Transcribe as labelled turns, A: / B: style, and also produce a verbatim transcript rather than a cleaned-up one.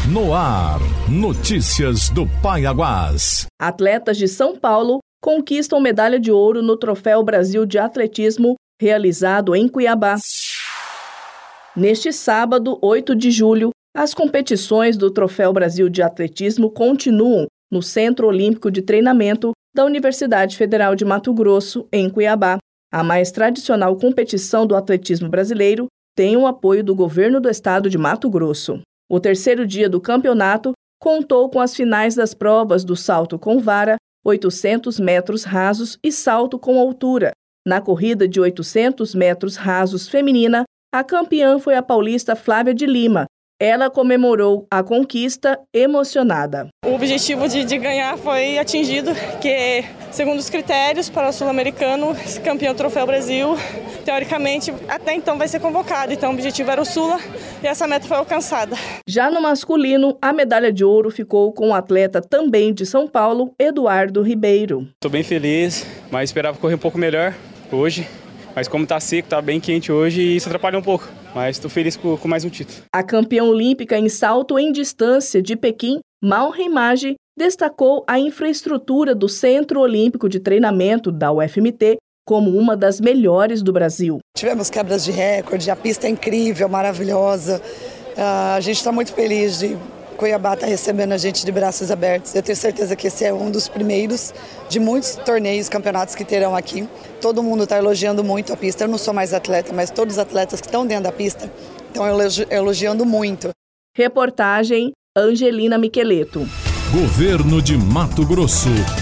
A: No ar, notícias do Paiaguás.
B: Atletas de São Paulo conquistam medalha de ouro no Troféu Brasil de Atletismo, realizado em Cuiabá. Neste sábado, oito de julho, as competições do Troféu Brasil de Atletismo continuam no Centro Olímpico de Treinamento da Universidade Federal de Mato Grosso, em Cuiabá. A mais tradicional competição do atletismo brasileiro tem o apoio do governo do estado de Mato Grosso. O terceiro dia do campeonato contou com as finais das provas do salto com vara, oitocentos metros rasos e salto com altura. Na corrida de oitocentos metros rasos feminina, a campeã foi a paulista Flávia de Lima. Ela comemorou a conquista emocionada.
C: O objetivo de, de ganhar foi atingido, que segundo os critérios para o sul-americano, campeão Troféu Brasil, teoricamente até então vai ser convocado. Então o objetivo era o Sula e essa meta foi alcançada.
B: Já no masculino, a medalha de ouro ficou com o atleta também de São Paulo, Eduardo Ribeiro.
D: Estou bem feliz, mas esperava correr um pouco melhor hoje. Mas como está seco, está bem quente hoje e isso atrapalha um pouco. Mas estou feliz com, com mais um título.
B: A campeã olímpica em salto em distância de Pequim, Mal Reimage, destacou a infraestrutura do Centro Olímpico de Treinamento da U F M T como uma das melhores do Brasil.
E: Tivemos quebras de recorde, a pista é incrível, maravilhosa. Uh, a gente está muito feliz de Cuiabá estar recebendo a gente de braços abertos. Eu tenho certeza que esse é um dos primeiros de muitos torneios, campeonatos que terão aqui. Todo mundo está elogiando muito a pista. Eu não sou mais atleta, mas todos os atletas que estão dentro da pista estão elogi- elogiando muito.
B: Reportagem Angelina Miqueleto.
A: Governo de Mato Grosso.